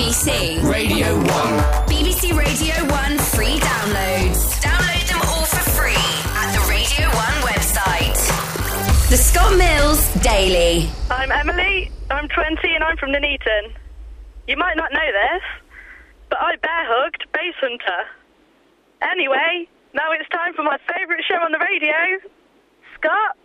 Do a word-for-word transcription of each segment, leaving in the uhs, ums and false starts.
B C Radio one. B B C Radio one free downloads. Download them all for free at the Radio one website. The Scott Mills Daily. I'm Emily, I'm twenty and I'm from Nuneaton. You might not know this, but I bear hugged Base Hunter. Anyway, now it's time for my favourite show on the radio, Scott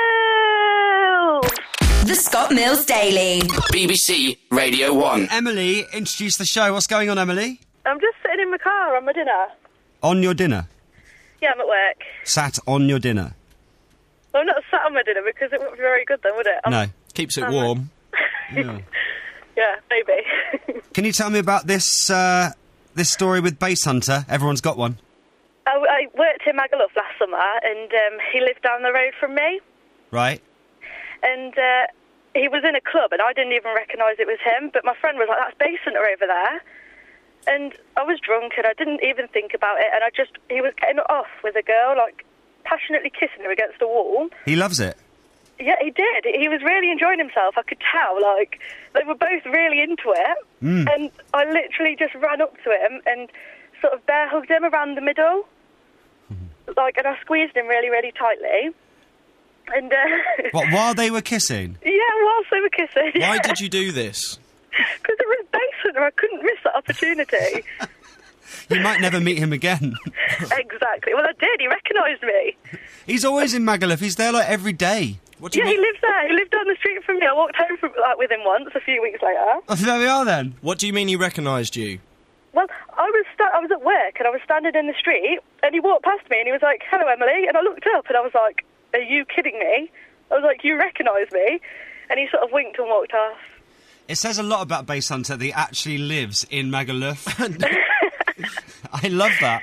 Mills! The Scott Mills Daily. B B C Radio one. Emily, introduce the show. What's going on, Emily? I'm just sitting in my car on my dinner. On your dinner? Yeah, I'm at work. Sat on your dinner? Well, I'm not sat on my dinner because it wouldn't be very good then, would it? I'm, No. Keeps it Um, warm. Yeah. Yeah, maybe. Can you tell me about this uh, this story with Base Hunter? Everyone's got one. I, I worked in Magaluf last summer and um, he lived down the road from me. Right? And uh, he was in a club and I didn't even recognise it was him, but my friend was like, that's Base Hunter over there. And I was drunk and I didn't even think about it, and I just, he was getting off with a girl, like, passionately kissing her against a wall. He loves it. Yeah, he did. He was really enjoying himself. I could tell, like, they were both really into it. Mm. And I literally just ran up to him and sort of bear hugged him around the middle. Mm-hmm. Like, and I squeezed him really, really tightly. And, uh... What, while they were kissing? Yeah, whilst they were kissing. Why did you do this? Because it was Base Hunter. I couldn't miss that opportunity. You might never meet him again. Exactly. Well, I did. He recognised me. He's always in Magaluf. He's there, like, every day. What do you Yeah, he mean? lives there. He lived down the street from me. I walked home from, like, with him once a few weeks later. Oh, there we are, then. What do you mean he recognised you? Well, I was sta- I was at work and I was standing in the street and he walked past me and he was like, hello, Emily. And I looked up and I was like, are you kidding me? I was like, you recognise me? And he sort of winked and walked off. It says a lot about Base Hunter that he actually lives in Magaluf. I love that.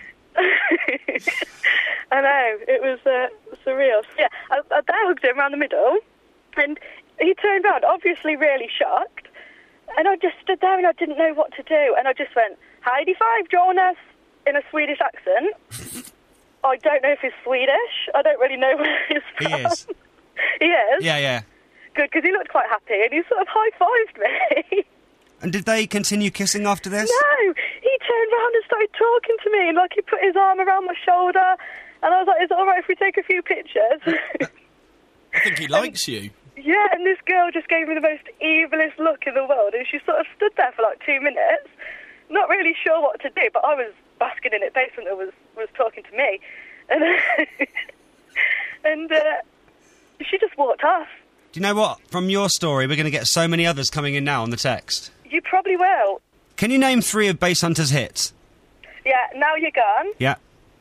I know, it was uh, surreal. So, yeah, I, I bear hugged him around the middle and he turned round, obviously really shocked. And I just stood there and I didn't know what to do. And I just went, Heidi Five, Jonas, in a Swedish accent. I don't know if he's Swedish. I don't really know where he's He from. is. He is? Yeah, yeah. Good, because he looked quite happy and he sort of high-fived me. And did they continue kissing after this? No! He turned round and started talking to me. Like, he put his arm around my shoulder. And I was like, is it all right if we take a few pictures? I think he likes you. Yeah, and this girl just gave me the most evilest look in the world. And she sort of stood there for like two minutes, not really sure what to do, but I was basking in it. Base Hunter was, was talking to me. And, and uh, she just walked off. Do you know what? From your story, we're going to get so many others coming in now on the text. You probably will. Can you name three of Base Hunter's hits? Yeah, Now You're Gone. Yeah.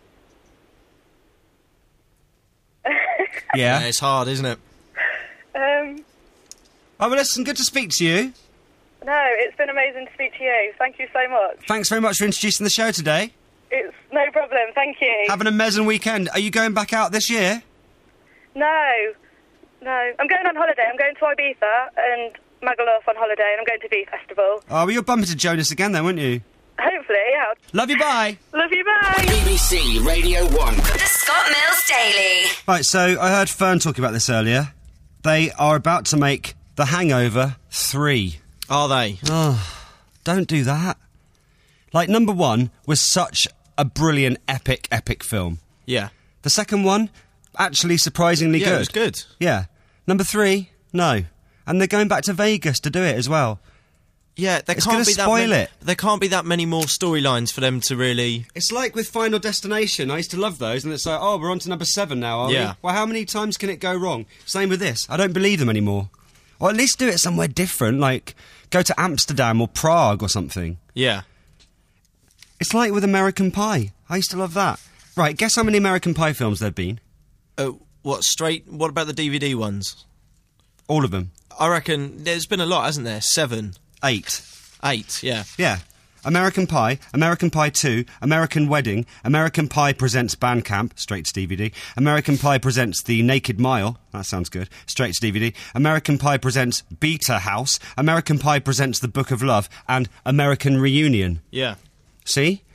Yeah, Yeah. it's hard, isn't it? Um, Oh, well, listen, good to speak to you. no, it's been amazing to speak to you. Thank you so much. Thanks very much for introducing the show today. It's no problem. Thank you. Have an amazing weekend. Are you going back out this year? No, no. I'm going on holiday. I'm going to Ibiza and Magaluf on holiday, and I'm going to V Festival. Oh, well, you'll bump into Jonas again then, won't you? Hopefully, yeah. Love you, bye. Love you, bye. B B C Radio one. The Scott Mills Daily. Right, so I heard Fern talking about this earlier. They are about to make The Hangover three. Are they? Oh, don't do that. Like, number one was such a brilliant, epic, epic film. Yeah. The second one, actually surprisingly Yeah, good. it was good. Yeah. Number three, no. And they're going back to Vegas to do it as well. Yeah, there It's can't gonna be that spoil many, it. There can't be that many more storylines for them to really. It's like with Final Destination. I used to love those, and it's like, oh, we're on to number seven now, are Yeah. we? Well, how many times can it go wrong? Same with this. I don't believe them anymore. Or at least do it somewhere different, like go to Amsterdam or Prague or something. Yeah. It's like with American Pie. I used to love that. Right, guess how many American Pie films there have been? Oh, what straight? What about the D V D ones? All of them. I reckon there's been a lot, hasn't there? Seven, Eight. eight. Yeah. Yeah. American Pie, American Pie two, American Wedding, American Pie presents Bandcamp, straight to D V D, American Pie presents The Naked Mile, that sounds good, straight to D V D, American Pie presents Beta House, American Pie presents The Book of Love, and American Reunion. Yeah. See?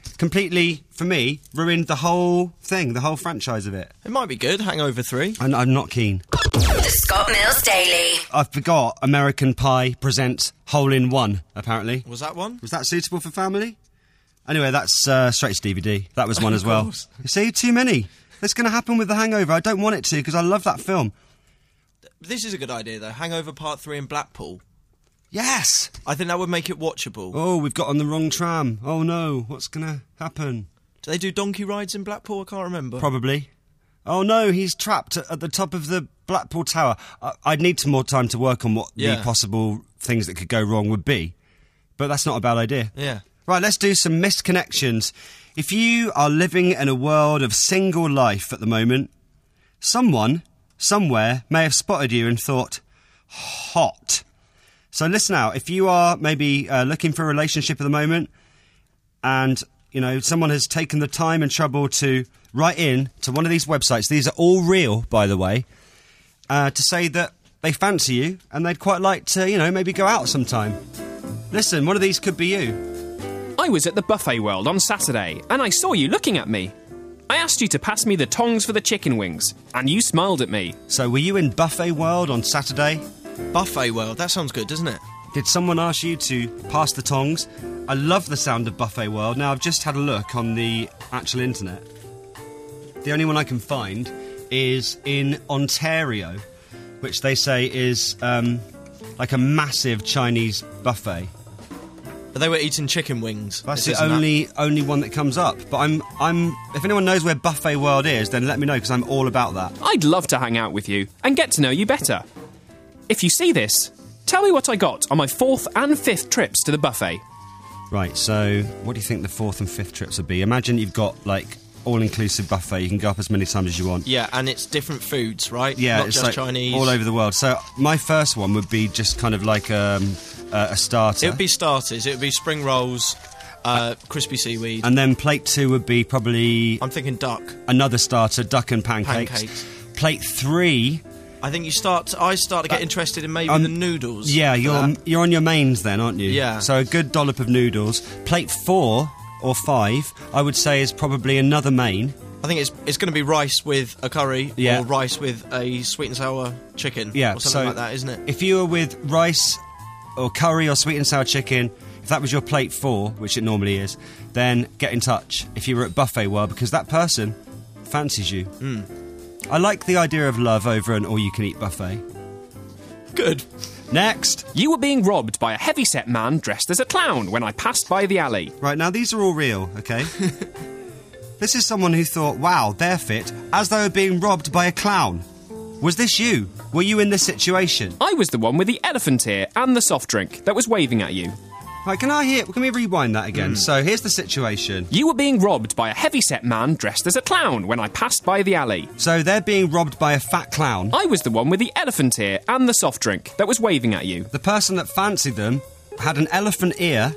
completely, for me, ruined the whole thing, the whole franchise of it. It might be good, Hangover three. And I'm not keen. The Scott Mills Daily. I forgot American Pie presents Hole in One, apparently. Was that one? Was that suitable for family? Anyway, that's uh, straight to D V D. That was one as well. course. You see, too many. That's going to happen with The Hangover. I don't want it to, because I love that film. This is a good idea, though. Hangover Part three in Blackpool. Yes! I think that would make it watchable. Oh, we've got on the wrong tram. Oh no, what's going to happen? Do they do donkey rides in Blackpool? I can't remember. Probably. Oh no, he's trapped at, at the top of the Blackpool Tower. I, I'd need some more time to work on what Yeah. the possible things that could go wrong would be. But that's not a bad idea. Yeah. Right, let's do some missed connections. If you are living in a world of single life at the moment, someone, somewhere, may have spotted you and thought, hot. So listen out, if you are maybe uh, looking for a relationship at the moment, and, you know, someone has taken the time and trouble to write in to one of these websites, these are all real, by the way, uh, to say that they fancy you and they'd quite like to, you know, maybe go out sometime. Listen, one of these could be you. I was at the Buffet World on Saturday, and I saw you looking at me. I asked you to pass me the tongs for the chicken wings, and you smiled at me. So were you in Buffet World on Saturday? Buffet World, that sounds good, doesn't it? Did someone ask you to pass the tongs? I love the sound of Buffet World. Now, I've just had a look on the actual internet. The only one I can find is in Ontario, which they say is um, like a massive Chinese buffet. But they were eating chicken wings. That's This the isn't only only one that comes up. But I'm I'm. If anyone knows where Buffet World is, then let me know, because I'm all about that. I'd love to hang out with you and get to know you better. If you see this, tell me what I got on my fourth and fifth trips to the buffet. Right. So, what do you think the fourth and fifth trips would be? Imagine you've got like all-inclusive buffet. You can go up as many times as you want. Yeah, and it's different foods, right? Yeah, Not it's just like Chinese. all over the world. So my first one would be just kind of like um, uh, a starter. It would be starters. It would be spring rolls, uh, crispy seaweed. And then plate two would be probably I'm thinking duck. another starter, duck and pancakes. Pancakes. Plate three, I think you start. I start to get interested in maybe um, the noodles. yeah, for you're that. you're on your mains then, aren't you? Yeah. So a good dollop of noodles. Plate four or five, I would say, is probably another main. I think it's it's going to be rice with a curry, Yeah. or rice with a sweet and sour chicken, Yeah, or something so like that, isn't it? If you were with rice or curry or sweet and sour chicken, if that was your plate four, which it normally is, then get in touch if you were at Buffet World, because that person fancies you. Mm. I like the idea of love over an all-you-can-eat buffet. Good. Next! You were being robbed by a heavy-set man dressed as a clown when I passed by the alley. Right, now these are all real, okay? This is someone who thought, wow, they're fit, as they were being robbed by a clown. Was this you? Were you in this situation? I was the one with the elephant ear and the soft drink that was waving at you. Right, can I hear... Can we rewind that again? So, here's the situation. You were being robbed by a heavy-set man dressed as a clown when I passed by the alley. So, they're being robbed by a fat clown. I was the one with the elephant ear and the soft drink that was waving at you. The person that fancied them had an elephant ear.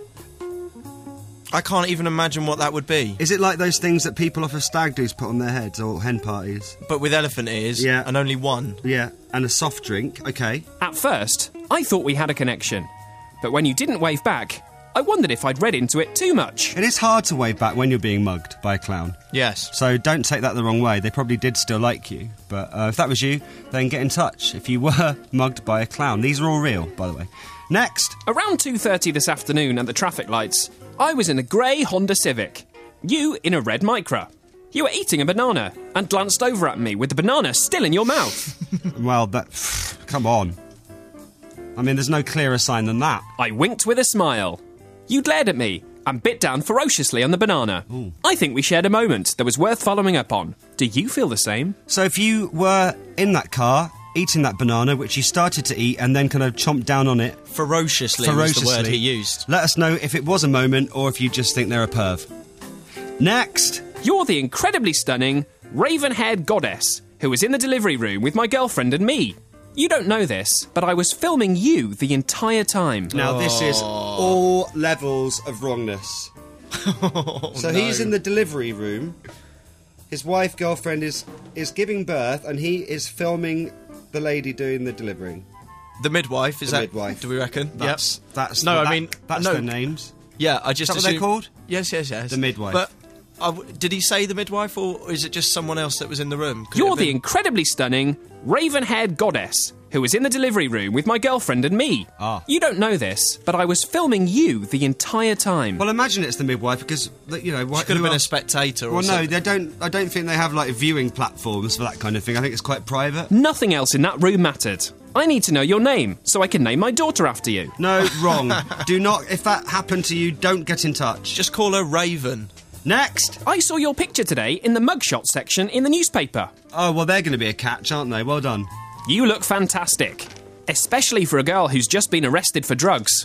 I can't even imagine what that would be. Is it like those things that people off of stag do's put on their heads, or hen parties? But with elephant ears, Yeah. and only one. Yeah, and a soft drink, okay. At first, I thought we had a connection. But when you didn't wave back, I wondered if I'd read into it too much. It is hard to wave back when you're being mugged by a clown. Yes. So don't take that the wrong way. They probably did still like you. But uh, if that was you, then get in touch if you were mugged by a clown. These are all real, by the way. Next! Around two thirty this afternoon at the traffic lights, I was in a grey Honda Civic. You in a red Micra. You were eating a banana and glanced over at me with the banana still in your mouth. Well, that... Come on. I mean, there's no clearer sign than that. I winked with a smile. You glared at me and bit down ferociously on the banana. Ooh. I think we shared a moment that was worth following up on. Do you feel the same? So if you were in that car, eating that banana, which you started to eat, and then kind of chomped down on it... Ferociously, Ferociously. was the word he used. Let us know if it was a moment, or if you just think they're a perv. Next! You're the incredibly stunning, raven-haired goddess who was in the delivery room with my girlfriend and me. You don't know this, but I was filming you the entire time. Now, this is all levels of wrongness. Oh, so no. he's in the delivery room. His wife, girlfriend, is, is giving birth, and he is filming the lady doing the delivering. The midwife, is The that... midwife. Do we reckon? That's, Yep. that's No, that- I mean... That's no, their names. Yeah, I just Is that what they're assumed- called? Yes, yes, yes. The midwife. But uh, w- did he say the midwife, or is it just someone else that was in the room? Could it You're have the been- incredibly stunning, raven-haired goddess who was in the delivery room with my girlfriend and me. Ah. You don't know this, but I was filming you the entire time. Well, imagine it's the midwife because you know. She could have been a spectator. Or Well, no, something. they don't. I don't think they have like viewing platforms for that kind of thing. I think it's quite private. Nothing else in that room mattered. I need to know your name, so I can name my daughter after you. No, wrong. Do not. If that happened to you, don't get in touch. Just call her Raven. Next. I saw your picture today in the mugshot section in the newspaper. Oh well, they're going to be a catch, aren't they? Well done. You look fantastic. Especially for a girl who's just been arrested for drugs.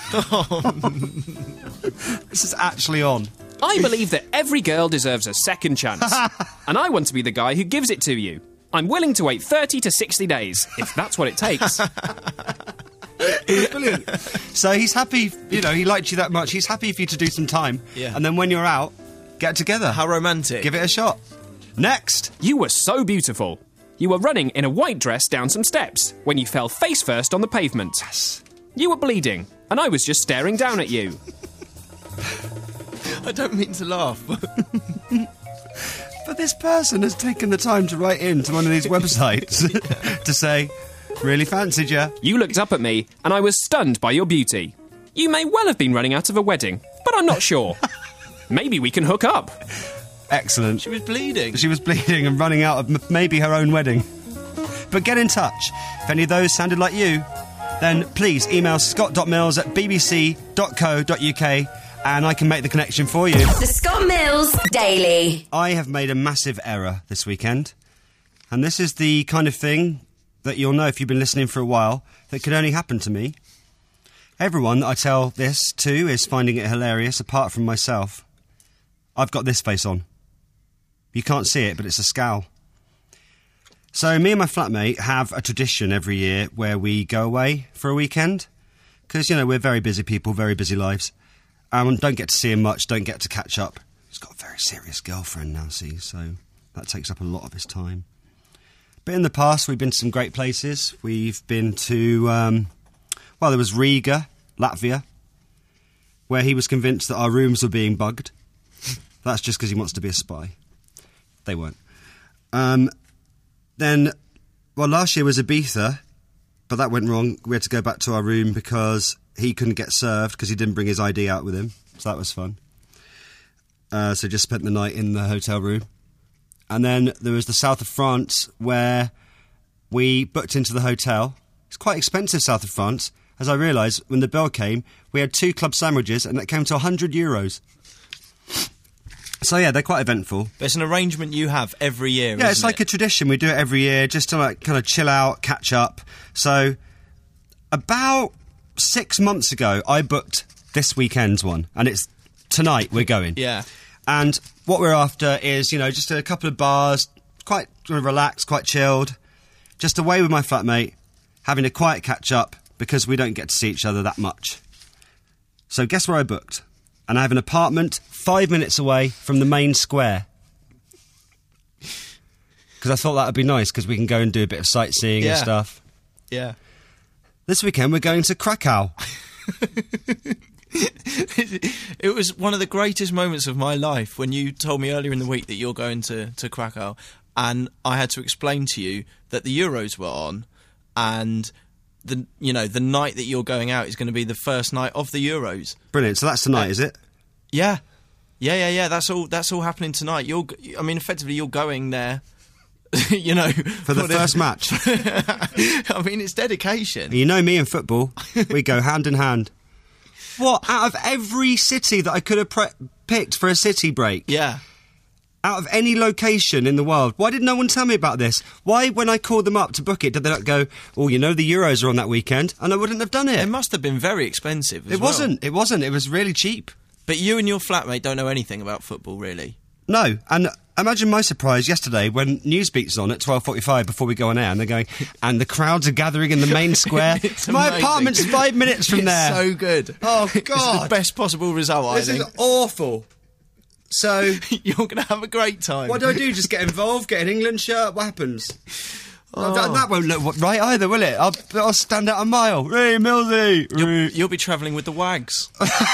This is actually on. I believe that every girl deserves a second chance. And I want to be the guy who gives it to you. I'm willing to wait thirty to sixty days, if that's what it takes. Brilliant. So he's happy. You know, he liked you that much. He's happy for you to do some time. Yeah. And then when you're out, get together. How romantic. Give it a shot. Next. You were so beautiful. You were running in a white dress down some steps when you fell face first on the pavement. Yes. You were bleeding, and I was just staring down at you. I don't mean to laugh. But this person has taken the time to write into one of these websites to say, really fancied you. You looked up at me, and I was stunned by your beauty. You may well have been running out of a wedding, but I'm not sure. Maybe we can hook up. Excellent. She was bleeding. She was bleeding and running out of m- maybe her own wedding. But get in touch. If any of those sounded like you, then please email scott dot mills at b b c dot co dot u k and I can make the connection for you. The Scott Mills Daily. I have made a massive error this weekend. And this is the kind of thing that you'll know if you've been listening for a while that could only happen to me. Everyone that I tell this to is finding it hilarious apart from myself. I've got this face on. You can't see it, but it's a scowl. So me and my flatmate have a tradition every year where we go away for a weekend. Because, you know, we're very busy people, very busy lives. And um, don't get to see him much, don't get to catch up. He's got a very serious girlfriend now, see, so that takes up a lot of his time. But in the past, we've been to some great places. We've been to, um, well, there was Riga, Latvia, where he was convinced that our rooms were being bugged. That's just because he wants to be a spy. They weren't. Um, then, well, last year was Ibiza, but that went wrong. We had to go back to our room because he couldn't get served because he didn't bring his I D out with him. So that was fun. Uh, so just spent the night in the hotel room. And then there was the south of France where we booked into the hotel. It's quite expensive, south of France. As I realised, when the bill came, we had two club sandwiches and that came to one hundred euros. So yeah, they're quite eventful. But it's an arrangement you have every year, Yeah, isn't it's like it? a tradition. We do it every year just to like kind of chill out, catch up. So about six months ago, I booked this weekend's one, and it's tonight we're going. Yeah. And what we're after is, you know, just a couple of bars, quite relaxed, quite chilled, just away with my flatmate, having a quiet catch up because we don't get to see each other that much. So guess where I booked? And I have an apartment five minutes away from the main square. Because I thought that would be nice, because we can go and do a bit of sightseeing Yeah. and stuff. Yeah. This weekend we're going to Krakow. It was one of the greatest moments of my life when you told me earlier in the week that you're going to, to Krakow, and I had to explain to you that the Euros were on, and the you know the night that you're going out is going to be the first night of the Euros. Brilliant. So that's tonight, is it? Yeah, yeah, yeah, yeah. That's all. That's all happening tonight. You're, g- I mean, effectively, you're going there. You know, For the what first it- match. I mean, it's dedication. You know me and football. We go hand in hand. What? Out of every city that I could have pre- picked for a city break, Yeah. out of any location in the world, why did no one tell me about this? Why, when I called them up to book it, did they not go, oh, you know, the Euros are on that weekend, and I wouldn't have done it? It must have been very expensive. As It well. wasn't. It wasn't. It was really cheap. But you and your flatmate don't know anything about football, really. No, and imagine my surprise yesterday when Newsbeat's on at twelve forty-five before we go on air, and they're going, and the crowds are gathering in the main square. It's My amazing. apartment's five minutes from It's there. so good. Oh, It's God. the best possible result, I This is think. awful. So, You're going to have a great time. what do I do? Just get involved? Get an England shirt? What happens? Oh. That, that won't look right either, will it? I'll, I'll stand out a mile. Hey, Millsy! You'll, you'll be travelling with the Wags.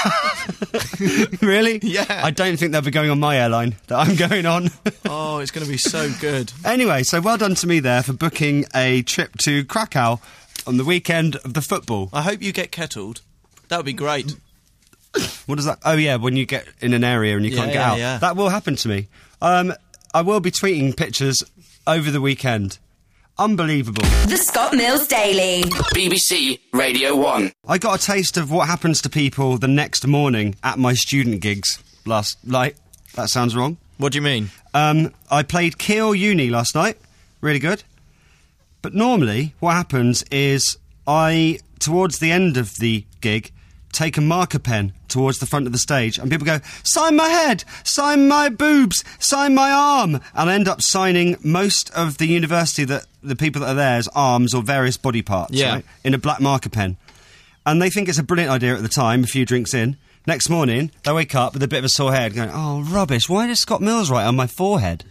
Really? Yeah. I don't think they'll be going on my airline that I'm going on. Oh, it's going to be so good. Anyway, so well done to me there for booking a trip to Krakow on the weekend of the football. I hope you get kettled. That would be great. What does that... Oh, yeah, when you get in an area and you Yeah, can't get yeah, out. yeah. That will happen to me. Um, I will be tweeting pictures over the weekend. Unbelievable. The Scott Mills Daily. B B C Radio one. I got a taste of what happens to people the next morning at my student gigs last night. That sounds wrong. What do you mean? Um, I played Keele Uni last night. Really good. But normally, what happens is I, towards the end of the gig, take a marker pen towards the front of the stage and people go, sign my head, sign my boobs, sign my arm, and I end up signing most of the university that the people that are there's arms or various body parts, Yeah. right, in a black marker pen. And they think it's a brilliant idea at the time, a few drinks in. Next morning, they wake up with a bit of a sore head going, oh, rubbish, why did Scott Mills write on my forehead?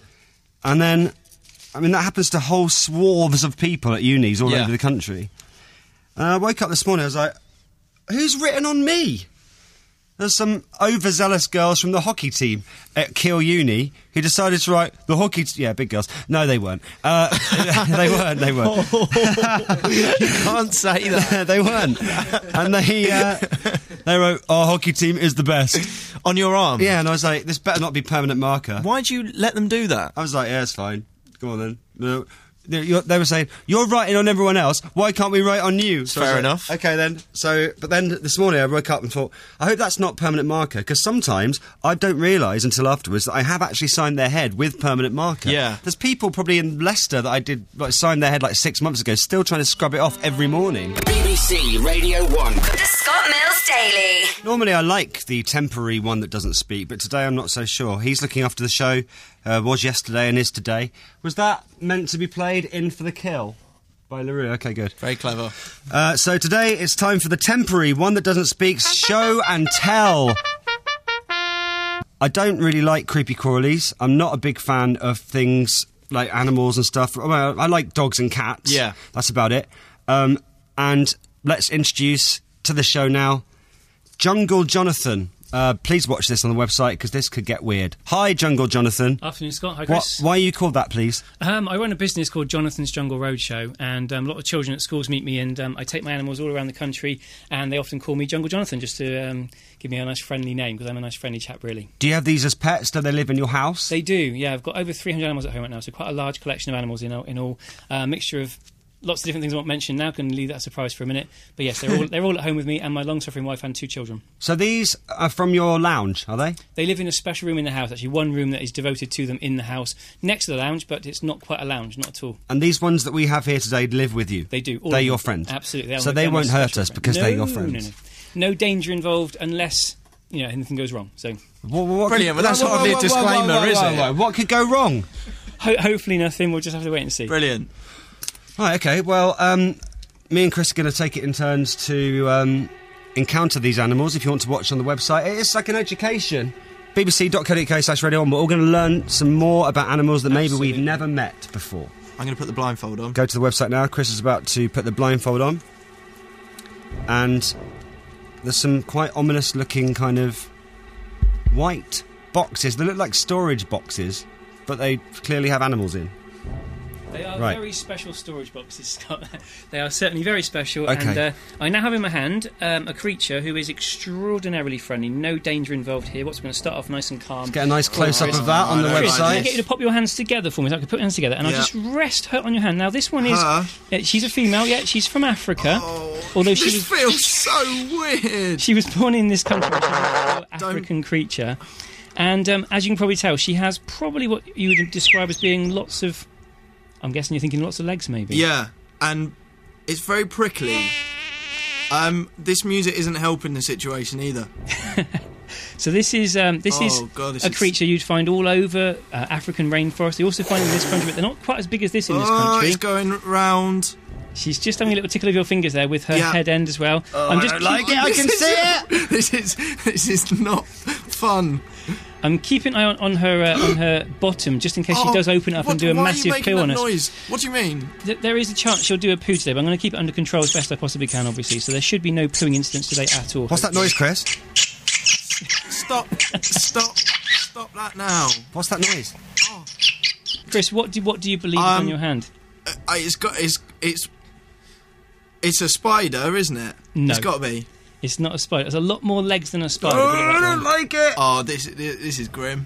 And then, I mean, that happens to whole swaths of people at unis all Yeah. over the country. And I woke up this morning, I was like, who's written on me? There's some overzealous girls from the hockey team at Keele Uni who decided to write the hockey... T- yeah, big girls. No, they weren't. Uh, they weren't, they weren't. You can't say that. They weren't. And they, uh, they wrote, our hockey team is the best. On your arm? Yeah, and I was like, this better not be permanent marker. Why'd you let them do that? I was like, yeah, it's fine. Go on then. No. They you're- they were saying, you're writing on everyone else, why can't we write on you? So I was Fair like, enough. Okay then. So, but then this morning I woke up and thought, I hope that's not permanent marker, because sometimes I don't realise until afterwards that I have actually signed their head with permanent marker. Yeah. There's people probably in Leicester that I did, like, sign their head like six months ago, still trying to scrub it off every morning. B B C Radio one. The Scott Mills Daily. Normally I like the temporary one that doesn't speak, but today I'm not so sure. He's looking after the show, uh, was yesterday and is today. Was that meant to be played In for the Kill by LaRue? Okay, good. Very clever. Uh, so today it's time for the temporary one that doesn't speak, show and tell. I don't really like creepy crawlies. I'm not a big fan of things like animals and stuff. Well, I like dogs and cats. Yeah. That's about it. Um, and let's introduce to the show now Jungle Jonathan. Uh, please watch this on the website because this could get weird. Hi, Jungle Jonathan. Afternoon, Scott. Hi, What, Chris. why are you called that, please? Um, I run a business called Jonathan's Jungle Roadshow, and um, a lot of children at schools meet me, and um, I take my animals all around the country, and they often call me Jungle Jonathan just to um, give me a nice friendly name, because I'm a nice friendly chap, really. Do you have these as pets? Do they live in your house? They do, yeah. I've got over three hundred animals at home right now, so quite a large collection of animals in all. In all. Uh, a mixture of lots of different things I won't mention now, can leave that a surprise for a minute. But yes, they're all, they're all at home with me, and my long-suffering wife and two children. So these are from your lounge, are they? They live in a special room in the house, actually one room that is devoted to them in the house, next to the lounge, but it's not quite a lounge, not at all. And these ones that we have here today live with you? They do. All They're of your them. friends? Absolutely. They're So my- they they're my won't hurt special us friend. because no, they're your friends? No, no, no. No danger involved unless, you know, anything goes wrong. So What, what Brilliant, could- but that's whoa, whoa, hardly a whoa, whoa, disclaimer, whoa, whoa, is whoa, it? whoa. What could go wrong? ho- hopefully nothing. We'll just have to wait and see. Brilliant. Right, okay, well, um, me and Chris are going to take it in turns to um, encounter these animals. If you want to watch on the website, it's like an education. b b c dot co dot u k slash radio one. We're all going to learn some more about animals that maybe Absolutely. we've never met before. I'm going to put the blindfold on. Go to the website now. Chris is about to put the blindfold on. And there's some quite ominous looking kind of white boxes. They look like storage boxes, but they clearly have animals in. They are Right. very special storage boxes, Scott. They are certainly very special. Okay. And uh, I now have in my hand um, a creature who is extraordinarily friendly. No danger involved here. What's going to start off nice and calm. Get a nice close-up Chris. of that on the Chris, Chris, can I website. get you to pop your hands together for me? So I can put your hands together, and I'll Yeah. just rest her on your hand. Now, this one is... Her? Uh, she's a female, yeah. She's from Africa. Oh, although she this was, feels so weird. she was born in this country. She's an African creature. And um, as you can probably tell, she has probably what you would describe as being lots of... I'm guessing you're thinking lots of legs, maybe. Yeah, and it's very prickly. Um, this music isn't helping the situation either. So this is um, this Oh, is God, this a is- creature you'd find all over uh, African rainforest. They also find them in this country, but they're not quite as big as this in this Oh, country. it's going round. She's just having a little tickle of your fingers there with her Yeah. head end as well. I'm just like it. I can see it. This is this is not fun. I'm keeping an eye on, on her uh, on her bottom, just in case she Oh, does open it up what- and do a why massive are you making poo on that us. noise? What do you mean? Th- there is a chance she'll do a poo today, but I'm going to keep it under control as best I possibly can, obviously. So there should be no pooing incidents today at all. What's that noise, Chris? Stop! Stop! Stop that now! What's that noise? Chris, what do what do you believe is Um, on your hand? Uh, it's got. It's. It's. It's a spider, isn't it? No. It's got to be. It's not a spider. There's a lot more legs than a spider. Oh, put it that I way. don't like it. Oh, this this is grim.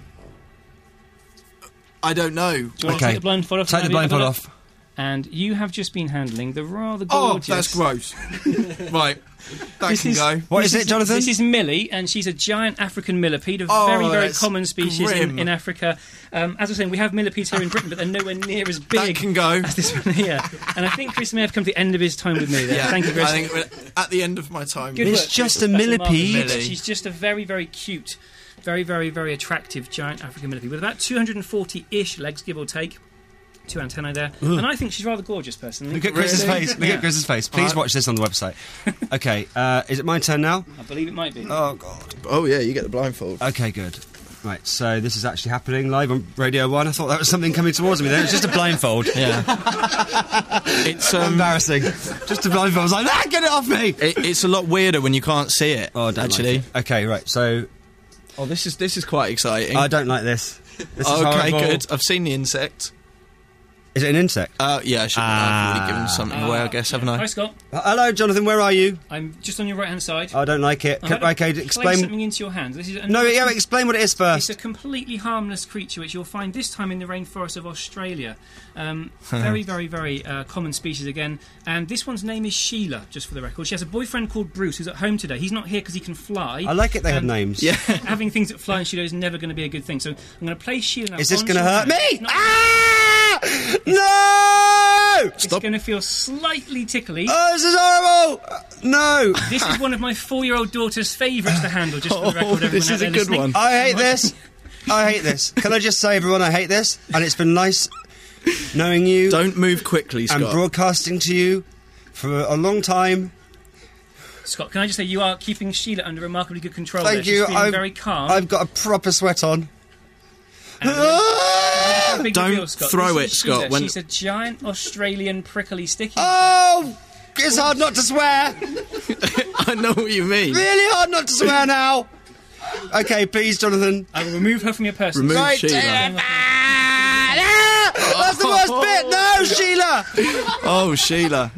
I don't know. Do you want to Okay. take the blindfold off? Take and the have you- blindfold have a off. look? And you have just been handling the rather Oh, gorgeous... that's gross. Right, that This can is- go. What this is it, Jonathan? This is Millie, and she's a giant African millipede, a Oh, very, very that's common species in, grim. in Africa. Um, as I was saying, we have millipedes here in Britain, but they're nowhere near as That big can go. as this one here. And I think Chris may have come to the end of his time with me there. Yeah, Thank you, Chris. I think we're at the end of my time. Good It's work, just Chris. a That's millipede. marvellous. Millie. She's just a very, very cute, very, very, very attractive giant African millipede with about two hundred forty-ish legs, give or take. Two antennae there. And I think she's rather gorgeous, personally. Look at Chris's Really? face. Look Yeah. at Chris's face. Please Alright. watch this on the website. Okay, uh, is it my turn now? I believe it might be. Oh, God. Oh yeah, you get the blindfold. Okay, good. Right, so this is actually happening live on Radio one. I thought that was something coming towards me there. It's just a blindfold. Yeah. It's um. Embarrassing. Just a blindfold. I was like, ah, get it off me! It, it's a lot weirder when you can't see it. Oh, I don't actually. like it. Okay, right, so Oh, this is this is quite exciting. I don't like this. This is okay, horrible. good. I've seen the insect. Is it an insect? Uh, yeah, I should Ah. I've already given something away, I guess, haven't Hi, I? Scott. Uh, Hello, Jonathan, where are you? I'm just on your right-hand side. I don't like it. I'm Can, gonna okay, Place explain. something into your hand. This is No, yeah, explain what it is It's first. a completely harmless creature which you'll find this time in the rainforest of Australia. Um, very, very, very uh, common species again. And this one's name is Sheila, just for the record. She has a boyfriend called Bruce who's at home today. He's not here because he can fly. I like it they have Um, names. Yeah. Having things that fly in Sheila is never going to be a good thing. So I'm going to place Sheila now. Is this onto going to your hurt hand. me? It's not- Ah! No! It's going to feel slightly tickly. Oh, this is horrible! Uh, No! This is one of my four-year-old daughter's favourites to handle, just for the record. Oh, everyone this out is there a good listening. one. I hate this. I hate this. Can I just say, everyone, I hate this? And it's been nice knowing you Don't move quickly, and Scott. broadcasting to you for a long time. Scott, can I just say you are keeping Sheila under remarkably good control. Thank there. you. She's feeling I've, very calm. I've got a proper sweat on. And, uh, Big Don't reveal, Scott. throw This it, is Sheila. Scott, when- She's a giant Australian prickly sticky. Oh! It's hard not to swear. I know what you mean. Really hard not to swear now. Okay, please, Jonathan. I will remove her from your person. Remove Right, Sheila. uh, ah, that's the worst bit. No, Sheila. Oh, Sheila.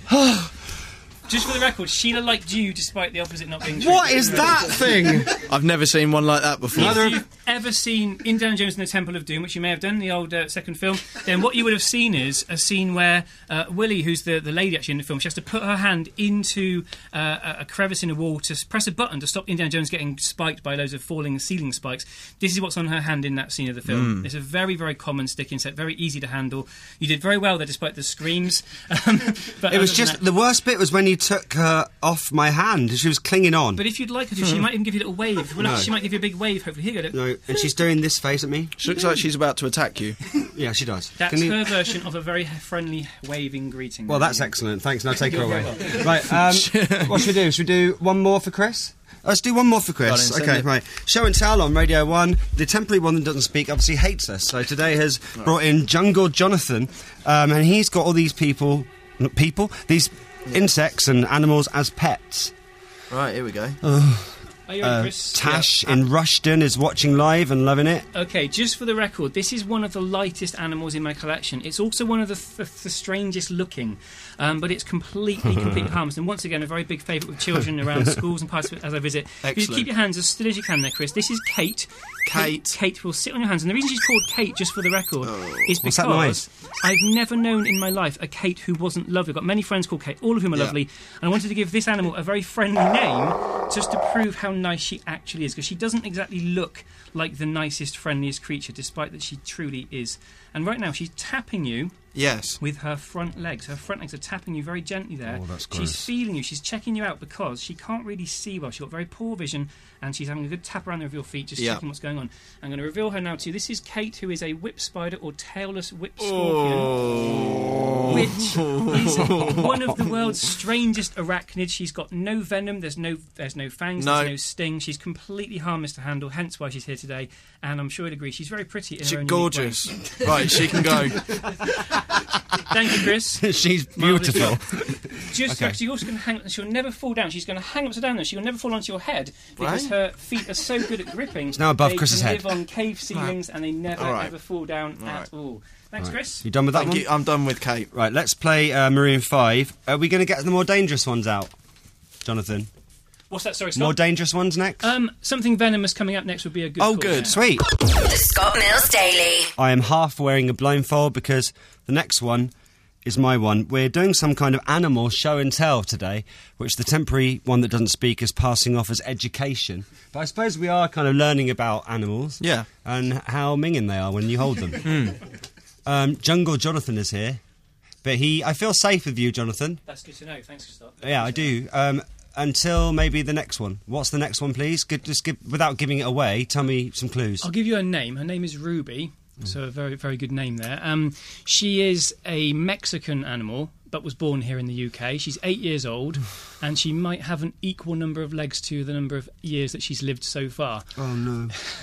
Just for the record, Sheila liked you despite the opposite not being true. What is that thing? I've never seen one like that before. If you've ever seen Indiana Jones and the Temple of Doom, which you may have done, the old uh, second film, then what you would have seen is a scene where uh, Willie, who's the, the lady actually in the film, she has to put her hand into uh, a- a crevice in a wall to s- press a button to stop Indiana Jones getting spiked by loads of falling ceiling spikes. This is what's on her hand in that scene of the film. It's a very, very common stick insect, very easy to handle. You did very well there despite the screams. Um, but It was other than just that- the worst bit was when you took her off my hand. She was clinging on. But if you'd like her to, she might even give you a little wave. Well, No. She might give you a big wave, hopefully. Here you go. No, and she's doing this face at me. She looks like she's about to attack you. Yeah, she does. That's Can you- her version of a very friendly waving greeting. Well, that's excellent. Thanks. Now take her away. Right. Um, what should we do? Should we do one more for Chris? Let's do one more for Go on Chris. then, send Okay, it. right. Show and tell on Radio one. The temporary one that doesn't speak obviously hates us. So today has brought in Jungle Jonathan, um, and he's got all these people, not people, these insects and animals as pets. Right, here we go. Are you ready, Uh, Chris? Tash in Rushden is watching live and loving it. Okay, just for the record, this is one of the lightest animals in my collection. It's also one of the, th- the strangest looking, um, but it's completely, completely harmless. And once again, a very big favourite with children around schools and parts of it as I visit. If you Excellent. keep your hands as still as you can there, Chris. This is Kate. Kate. Kate will sit on your hands. And the reason she's called Kate, just for the record, is What's because that noise? I've never known in my life a Kate who wasn't lovely. I've got many friends called Kate, all of whom are Yeah. lovely. And I wanted to give this animal a very friendly name just to prove how nice she actually is, because she doesn't exactly look like the nicest, friendliest creature, despite that she truly is. And right now, she's tapping you Yes. with her front legs. Her front legs are tapping you very gently there. Oh, that's She's gross. feeling you. She's checking you out because she can't really see well. She's got very poor vision, and she's having a good tap around of your feet, just Yeah. checking what's going on. I'm going to reveal her now to you. This is Kate, who is a whip spider or tailless whip scorpion, which is one of the world's strangest arachnids. She's got no venom. There's no there's no fangs. No. There's no sting. She's completely harmless to handle. Hence why she's here today. And I'm sure you'd agree she's very pretty. In She's her own unique way. gorgeous. Right, she can go. Thank you, Chris. She's Marvellous beautiful. Just Okay. so you're also going to hang. She'll never fall down. She's going to hang upside down. Though she'll never fall onto your head because Right. her feet are so good at gripping. now above they Chris's can head. live on cave ceilings and they never All right. ever fall down All at right. all. Thanks, Chris. You done with that Thank one? you. I'm done with Kate. Right, let's play uh, Maroon five. Are we going to get the more dangerous ones out, Jonathan? What's that? Sorry, Scott. More dangerous ones next? um, something venomous coming up next would be a good. Oh, call. good. Sweet. The Scott Mills Daily. I am half wearing a blindfold because the next one is my one. We're doing some kind of animal show and tell today, which the temporary one that doesn't speak is passing off as education. But I suppose we are kind of learning about animals. Yeah. And how minging they are when you hold them. um, Jungle Jonathan is here. But he, I feel safe with you, Jonathan. That's good to know. Thanks, Scott. Yeah, I do. Um, until maybe the next one. What's the next one, please? Good, just give, without giving it away, tell me some clues. I'll give you a name. Her name is Ruby. So a very, very good name there. Um, she is a Mexican animal, but was born here in the U K. She's eight years old, and she might have an equal number of legs to the number of years that she's lived so far. Oh, no.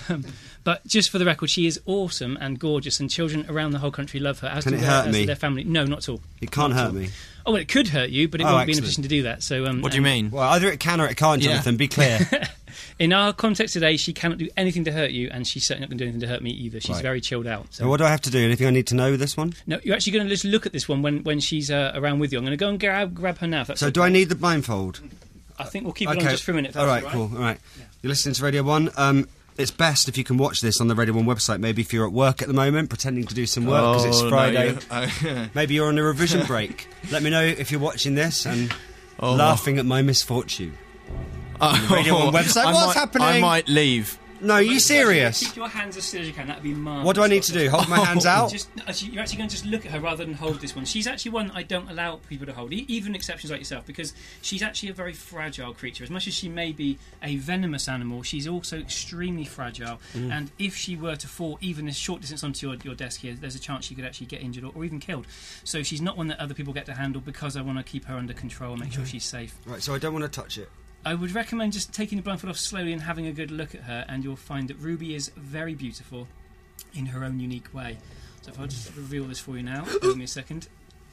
But just for the record, she is awesome and gorgeous, and children around the whole country love her. As Can do it their, hurt as do me? their family. No, not at all. It can't Not at hurt all. me. Oh, well, it could hurt you, but it Oh, won't be in a excellent. position to do that. So, um, What do you and mean? Well, either it can or it can't, Yeah. Jonathan. Be clear. In our context today, she cannot do anything to hurt you, and she's certainly not going to do anything to hurt me either. She's Right. very chilled out. So. So what do I have to do? Anything I need to know with this one? No, you're actually going to just look at this one when, when she's uh, around with you. I'm going to go and grab, grab her now. If that's So okay. do I need the blindfold? I think we'll keep it on just for a minute. If that's all right, cool. All right. You're listening to Radio one. Um, it's best if you can watch this on the Radio one website. Maybe if you're at work at the moment, pretending to do some work because it's Oh, no, Friday. you- oh, Maybe you're on a revision break. Let me know if you're watching this and Oh. laughing at my misfortune. oh, Radio one website. I What's might- happening? I might leave. No, are you serious? Keep your hands as still as you can. That'd be marvellous. What do I need to do? Hold my hands out? Just, actually, you're actually going to just look at her rather than hold this one. She's actually one I don't allow people to hold, e- even exceptions like yourself, because she's actually a very fragile creature. As much as she may be a venomous animal, she's also extremely fragile. Mm. And if she were to fall even a short distance onto your, your desk here, there's a chance she could actually get injured or, or even killed. So she's not one that other people get to handle because I want to keep her under control and make sure she's safe. Right, so I don't want to touch it. I would recommend just taking the blindfold off slowly and having a good look at her, and you'll find that Ruby is very beautiful in her own unique way. So if I just reveal this for you now, give me a second.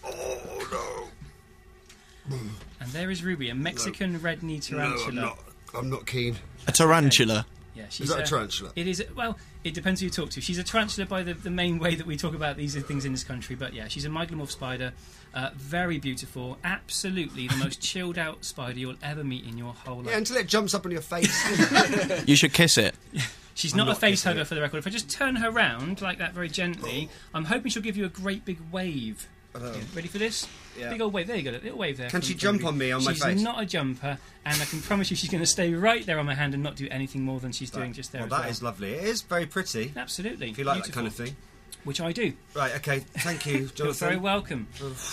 Oh, no. And there is Ruby, a Mexican red-kneed tarantula. I'm not keen. A tarantula. Yeah, she's that a tarantula? It is. Well, it depends who you talk to. She's a tarantula by the, the main way that we talk about these things in this country. But yeah, she's a mygalomorph spider. Uh, very beautiful. Absolutely the most chilled out spider you'll ever meet in your whole life. Yeah, until it jumps up on your face. You should kiss it. She's not, not a face kissing hugger it. for the record. If I just turn her round like that very gently, I'm hoping she'll give you a great big wave. Yeah, ready for this? Yeah. Big old wave. There you go. A little wave there. Can from- she from jump Ruby. on me on my She's face? not a jumper, and I can promise you she's going to stay right there on my hand and not do anything more than she's doing just there Well, as that well. is lovely. It is very pretty. Absolutely. If you like Beautiful. that kind of thing. Which I do. Right, okay. Thank you, You're Jonathan. very welcome.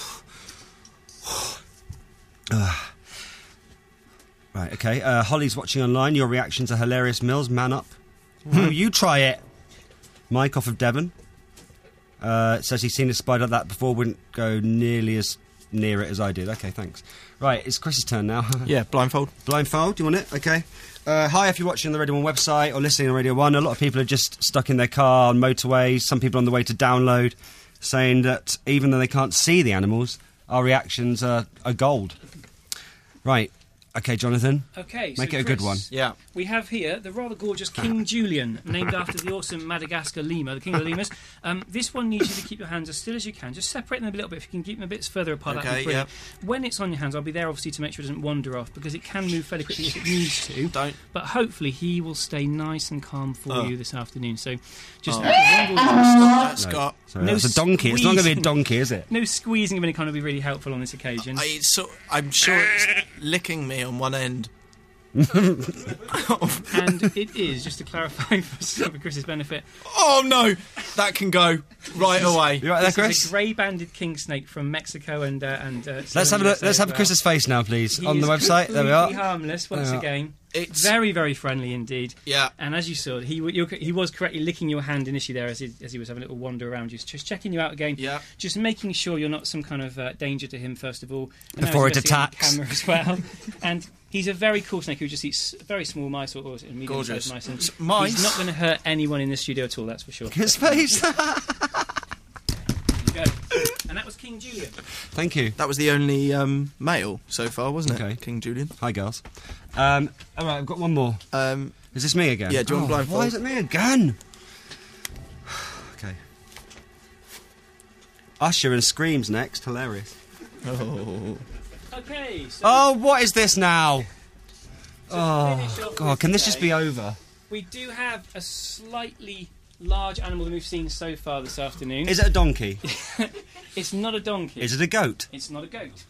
Right, okay. Uh, Holly's watching online. Your reaction to hilarious Mills. Man up. You try it. Mike off of Devon. Uh, says he's seen a spider like that before. Wouldn't go nearly as near it as I did. Okay, thanks. Right, it's Chris's turn now. Yeah, blindfold. Blindfold, do you want it? Okay. Uh, hi, if you're watching on the Radio one website or listening on Radio one, a lot of people are just stuck in their car on motorways, some people on the way to download, saying that even though they can't see the animals, our reactions are, are gold. Right. Okay, Jonathan. Okay, Make so it a good Chris, one. Yeah. We have here the rather gorgeous King Julian, named after the awesome Madagascar lemur, the king of the lemurs. Um, this one needs you to keep your hands as still as you can. Just separate them a little bit. If you can keep them a bit further apart, that'd Okay, be brilliant. When it's on your hands, I'll be there obviously to make sure it doesn't wander off, because it can move fairly quickly if it needs to. Don't. But hopefully he will stay nice and calm for Oh. you this afternoon. So just Oh. wrangle- That's got. Sorry, No that's a donkey. It's not going to be a squeezing. donkey, is it? no squeezing of any kind would be really helpful on this occasion. I, so, I'm sure it's licking me on one end. And And it is, just to clarify for, for Chris's benefit, Oh no, that can go right away. You right there, this is Chris? a grey-banded king snake from Mexico and uh, and. Uh, Let's have a look, let's have Chris's face now, please, on the website. There we are. Completely harmless once There we are. again. It's- very, very friendly indeed. Yeah. And as you saw, he w- you're, he was correctly licking your hand initially there as he, as he was having a little wander around you, just checking you out again. Yeah. Just making sure you're not some kind of uh, danger to him first of all. And now Before he's it investigating attacks. the camera as well. And he's a very cool snake who just eats very small mice or, or medium-sized Gorgeous. mice. And S- mice? He's not going to hurt anyone in the studio at all. That's for sure. His face. There you go. And that was King Julian. Thank you. That was the only um, male so far, wasn't it? Okay. King Julian. Hi, girls. Um, all right, I've got one more. Um, Is this me again? Yeah, do you want oh, blindfold? Why is it me again? Okay. Usher and Screams next. Hilarious. oh. Okay. So Oh, what is this now? to Oh, finish off God, with can this just today, be over? We do have a slightly large animal that we've seen so far this afternoon. Is it a donkey? It's not a donkey. Is it a goat? It's not a goat.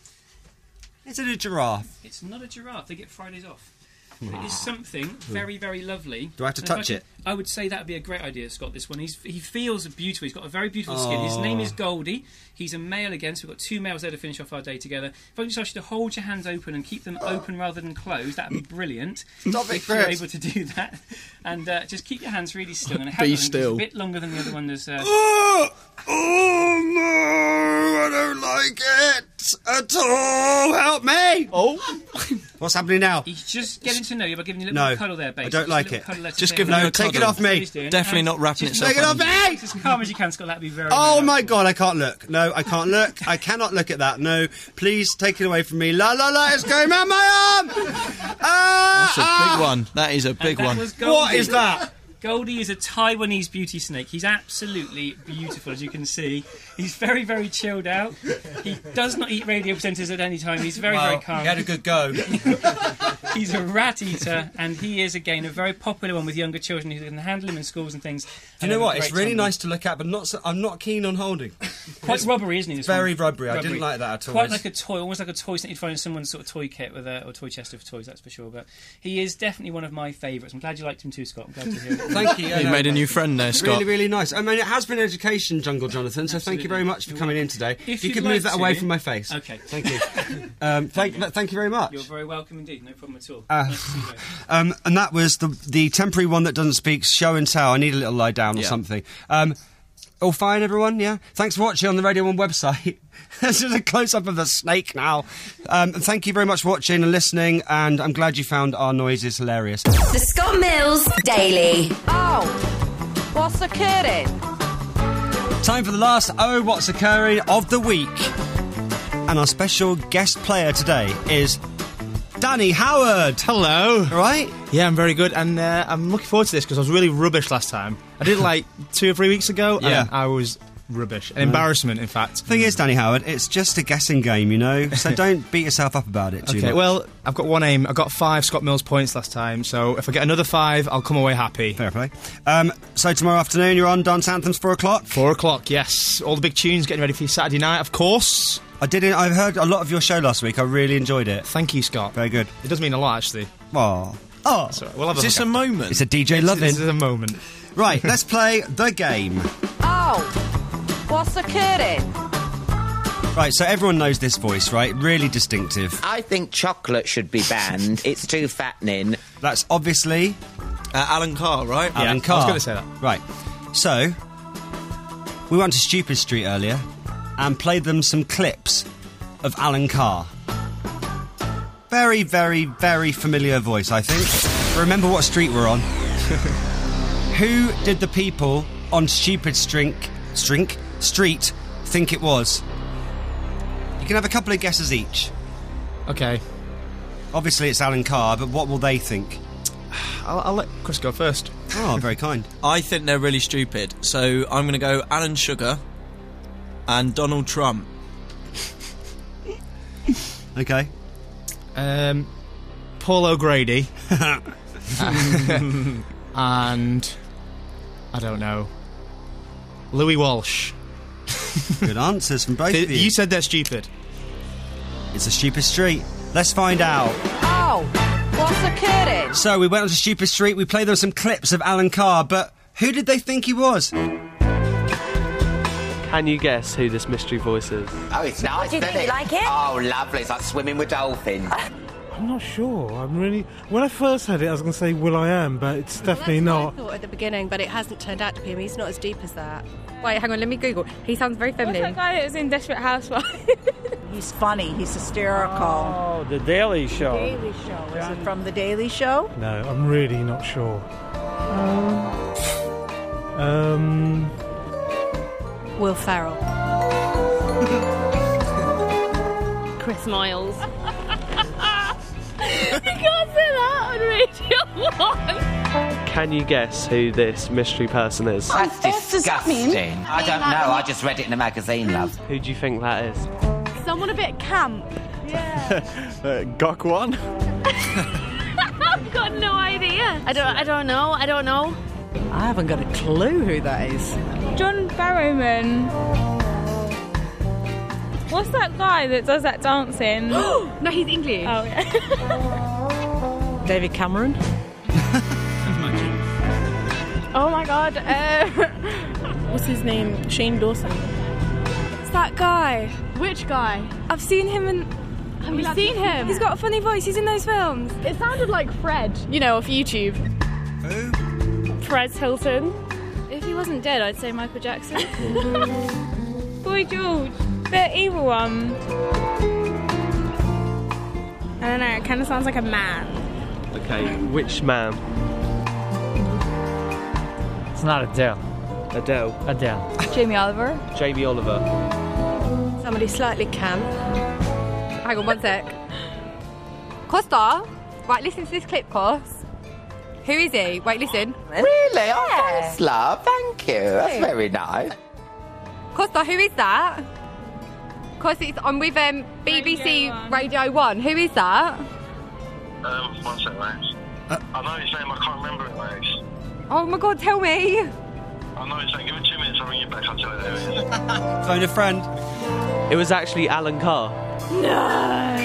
Is it a giraffe? It's not a giraffe. They get Fridays off. But it is something very, very lovely. Do I have to And if touch I it? could- I would say that would be a great idea, Scott, this one. He's, he feels beautiful. He's got a very beautiful skin. His name is Goldie. He's a male again, so we've got two males there to finish off our day together. If I just ask you to hold your hands open and keep them open rather than closed, that would be brilliant. Stop it, if you're Chris. able to do that. And uh, just keep your hands really still. And Be have still. A bit longer than the other one. There's, uh, Oh, oh no, I don't like it at all. Help me! Oh. What's happening now? he's just getting to know you by giving you a little No, bit of cuddle there, babe. I don't Just a like little it. cuddle there to Just say giving hello. you No, a take it cuddle. off me. He's doing. Definitely And not wrapping just itself Take it off on. me! Just as calm as you can, Scott. That'd be very. Oh very my helpful. God, I can't look. No, I can't look. I cannot look at that. No, please take it away from me. La la la, it's going around my arm! Ah, That's a ah. big one. That is a big That one. was Goldie. What is that? Goldie is a Taiwanese beauty snake. He's absolutely beautiful, as you can see. He's very, very chilled out. He does not eat radio presenters at any time. He's very, very calm. He had a good go. He's a rat eater, and he is, again, a very popular one with younger children who can handle him in schools and things. Do you know what? It's really nice to look at, but not. So, I'm not keen on holding. Quite robbery, isn't he? This Very one? rubbery. I didn't like that at all. Quite It's- like a toy, almost like a toy that you'd find in someone's sort of toy kit with a or toy chest of toys. That's for sure. But he is definitely one of my favourites. I'm glad you liked him too, Scott. I'm glad to hear it. Thank you. yeah, You no, made a new friend there, Scott. Really, really nice. I mean, it has been education, Jungle Jonathan, so thank you very much for coming in today. If you you'd could like move that to- away from my face. Okay. Thank you. um, thank, thank you very much. You're very welcome indeed. No problem at all. Uh, Nice to see you both. Um, and that was the the temporary one that doesn't speak, show and tell. I need a little lie down or Yeah. something. Um, all fine, everyone? Yeah? Thanks for watching on the Radio one website. This is a close-up of the snake now. Um, and thank you very much for watching and listening, and I'm glad you found our noises hilarious. The Scott Mills Daily. Oh, what's occurring? Time for the last Oh What's Occurring of the week. And our special guest player today is Danny Howard. Hello. All right? Yeah, I'm very good, and uh, I'm looking forward to this because I was really rubbish last time. I did it like two or three weeks ago, Yeah. and I was rubbish. An embarrassment, in fact. Thing is, Danny Howard, it's just a guessing game, you know? So don't beat yourself up about it too Okay, much. well, I've got one aim. I got five Scott Mills points last time, so if I get another five, I'll come away happy. Fair play. Um, so tomorrow afternoon, you're on Dance Anthems, four o'clock. Four o'clock, yes. All the big tunes, getting ready for your Saturday night, of course. I did. I heard a lot of your show last week. I really enjoyed it. Thank you, Scott. Very good. It does mean a lot, actually. Oh, oh. So we'll have Is a this look a at- moment? It's a D J Lovin. This is a moment. Right, let's play the game. Oh, what's occurring? Right, so everyone knows this voice, right? Really distinctive. I think chocolate should be banned. It's too fattening. That's obviously Uh, Alan Carr, right? Yeah, Alan I was Carr. gonna say that. Right. So, we went to Stupid Street earlier and played them some clips of Alan Carr. Very, very, very familiar voice, I think. Remember what street we're on. Who did the people on Stupid Strink, Strink Street think it was? You can have a couple of guesses each. Okay. Obviously, it's Alan Carr, but what will they think? I'll, I'll let Chris go first. Oh, very kind. I think they're really stupid, so I'm going to go Alan Sugar and Donald Trump. Okay. Um, Paul O'Grady. And I don't know. Louis Walsh. Good answers from both Th- of you. You said they're stupid. It's a stupid street. Let's find out. Oh, What's occurring? So we went onto Stupid Street, we played them some clips of Alan Carr, but who did they think he was? Can you guess who this mystery voice is? Oh, it's nice, do you isn't think? it? You like it? Oh, lovely. It's like swimming with dolphins. I'm not sure. I'm really... When I first heard it, I was going to say Will I Am, but it's definitely well, not. What I thought at the beginning, but it hasn't turned out to be him. He's not as deep as that. Wait, hang on, let me Google. He sounds very feminine. What's that guy that was in Desperate Housewives? He's funny. He's hysterical. Oh, The Daily Show. Daily Show. Is it from The Daily Show? No, I'm really not sure. Um... Will Ferrell. Chris Miles. You can't say that on Radio one. Can you guess who this mystery person is? That's disgusting. mean? I don't know. I just read it in a magazine, love. Who do you think that is? Someone a bit camp. uh, Gok One? I've got no idea. I don't. I don't know. I don't know. I haven't got a clue who that is. John Barrowman. What's that guy that does that dancing? No, he's English. Oh yeah. David Cameron? Oh my god. Uh, What's his name? Shane Dawson. it's that guy. Which guy? I've seen him in. Have you seen him? He's got a funny voice. He's in those films. It sounded like Fred. You know, off YouTube. Who? Fred Hilton. If he wasn't dead, I'd say Michael Jackson. Boy George. The evil one. I don't know, it kind of sounds like a man. Okay, which man? It's not Adele. Adele. Adele. Jamie Oliver. Jamie Oliver. Somebody slightly camp. Hang on one sec. Costa? Right, listen to this clip, Cos. Who is he? Wait, listen. Really? Oh, thanks, love. Thank you. That's very nice. Costa, who is that? Cos, it's I'm with um, B B C Radio one. Who is that? Um, one sec, mate. Uh, I know his name, I can't remember it, mate. Oh my god, tell me. I know his name. Give me two minutes, I'll ring you back, I'll tell you who it is. Phone a friend. It was actually Alan Carr. No.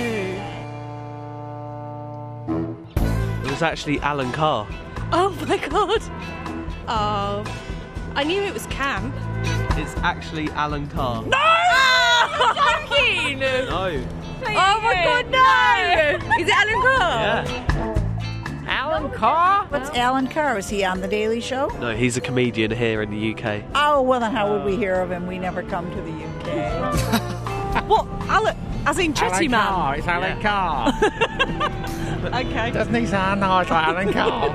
It was actually Alan Carr. Oh my god. Oh. I knew it was camp. It's actually Alan Carr. No! You're joking! No. Oh my god, no! Is it Alan Carr? Yeah. Alan Carr? What's Alan Carr? Is he on The Daily Show? No, he's a comedian here in the U K. Oh, well then how would we hear of him? We never come to the U K. What? Alan? As in Chetty Alan Man? Carr, it's Alan Yeah. Carr. Okay. Doesn't he sound nice like Alan Carr?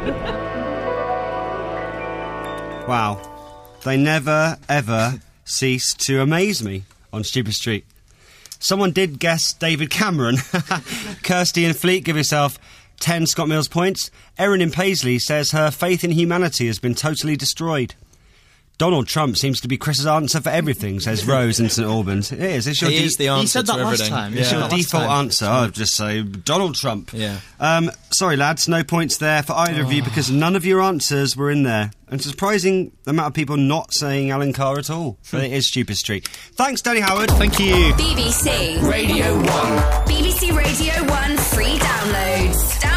Wow. They never, ever cease to amaze me on Stupid Street. Someone did guess David Cameron. Kirsty in Fleet give herself ten Scott Mills points. Erin in Paisley says her faith in humanity has been totally destroyed. Donald Trump seems to be Chris's answer for everything, says Rose in St Albans. It is. It's your He de- is the answer He said to that last everything. time. It's Yeah. your Last default time. answer. I'll just say Donald Trump. Yeah. Um, sorry, lads, no points there for either of you because none of your answers were in there. And it's a surprising amount of people not saying Alan Carr at all. But it is Stupid Street. Thanks, Danny Howard. Thank you. B B C Radio one. B B C Radio one free downloads. Download